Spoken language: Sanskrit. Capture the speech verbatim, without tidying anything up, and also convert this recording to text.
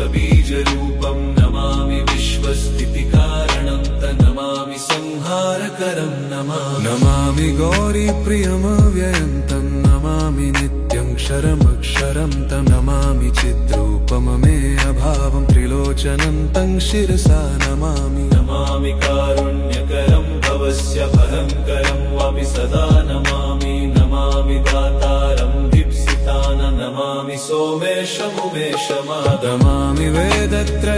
बीजरूपं नमामि विश्वस्थितिकारणं तन्नमामि संहारकरं नमामि नमामि गौरीप्रियमव्ययं तं नमामि नित्यं क्षरमक्षरं तं नमामि चिद्रूपममेयभावं त्रिलोचनं तं शिरसा नमामि नमामि कारुण्यकरं भवस्य भयङ्करं वापि सदा नमामि नमामि दातारं दीप्सितान नमामि सोमेशमुमेशमादमामि वेदत्रय